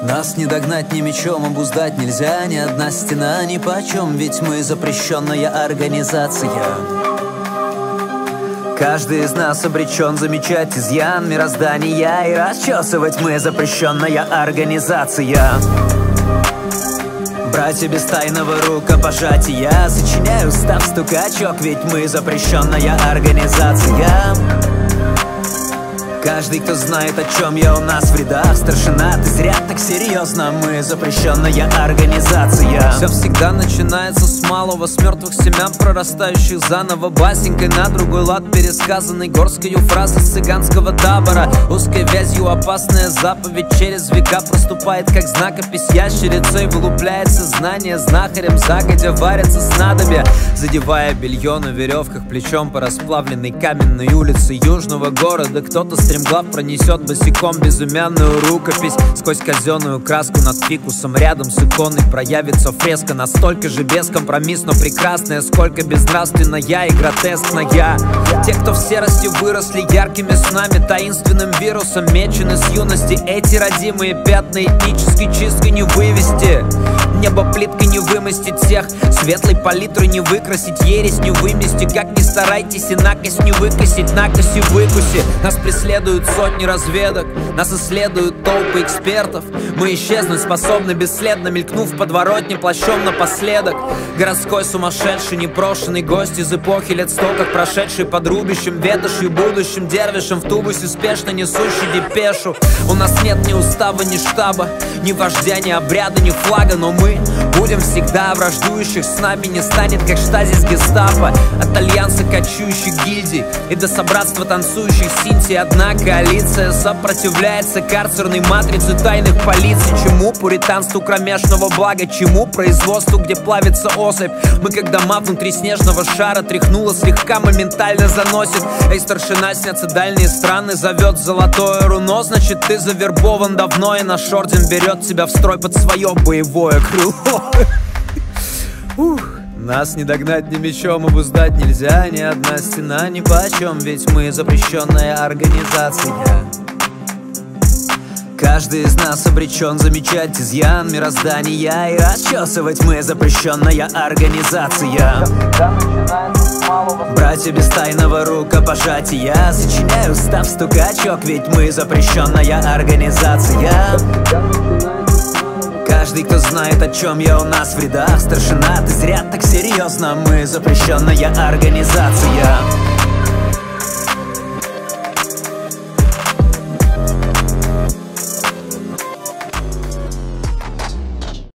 Нас не догнать ни мечом, обуздать нельзя. Ни одна стена ни почем, ведь мы запрещенная организация. Каждый из нас обречен замечать изъян мироздания, и расчесывать мы запрещенная организация. Братья без тайного рукопожатия, сочиняю устав стукачок, ведь мы запрещенная организация. Каждый, кто знает, о чем я, у нас в рядах. Старшина, ты зря так серьезно, мы запрещенная организация. Все всегда начинается с малого, с мертвых семян, прорастающих заново. Басенькой на другой лад пересказанной горской фразы с цыганского табора. Узкой вязью опасная заповедь через века проступает, как знакопись ящерицей. Вылупляется знание знахарем, загодя варятся снадобья, задевая белье на веревках плечом по расплавленной каменной улице южного города. Кто-то стремглав пронесет босиком безымянную рукопись сквозь казенную краску над фикусом. Рядом с иконой проявится фреска, настолько же бескомпромиссно прекрасная, сколько безнравственная и гротескная. Те, кто в серости выросли яркими снами, таинственным вирусом мечены с юности. Эти родимые пятна этнической чисткой не вывести, небо плиткой не вымостить всех, светлой палитрой не выкрасить, ересь не вымести. Как ни старайтесь и накость не выкосить, накоси выкуси. Нас преследуют сотни разведок, нас исследуют толпы экспертов. Мы исчезнуть способны бесследно, мелькнув в подворотне плащом напоследок. Городской сумасшедший, непрошенный гость из эпохи лет 100, как прошедший под рубящим ветошью будущим дервишем в тубусе спешно несущий депешу. У нас нет ни устава, ни штаба, ни вождя, ни обряда, ни флага, но мы будем всегда враждующих с нами. Не станет, как штазис гестапо, от альянса кочующих гильдий и до собратства танцующих синтий. Одна коалиция сопротивляется карцерной матрице тайных полиций. Чему пуританству кромешного блага, чему производству, где плавится особь? Мы как дома внутри снежного шара, тряхнуло слегка, моментально заносит. Эй, старшина, снятся дальние страны, зовет золотое руно. Значит, ты завербован давно, и наш орден берет тебя в строй под свое боевое крыло. Нас не догнать ни мечом, обуздать нельзя. Ни одна стена ни почем, ведь мы запрещенная организация. Каждый из нас обречен замечать изъян мироздания, и расчесывать мы запрещенная организация. Братья без тайного рукопожатия, сочиняю устав стукачок, ведь мы запрещенная организация. Каждый, кто знает, о чем я, у нас в рядах. Старшина, ты зря так серьезно, мы запрещенная организация.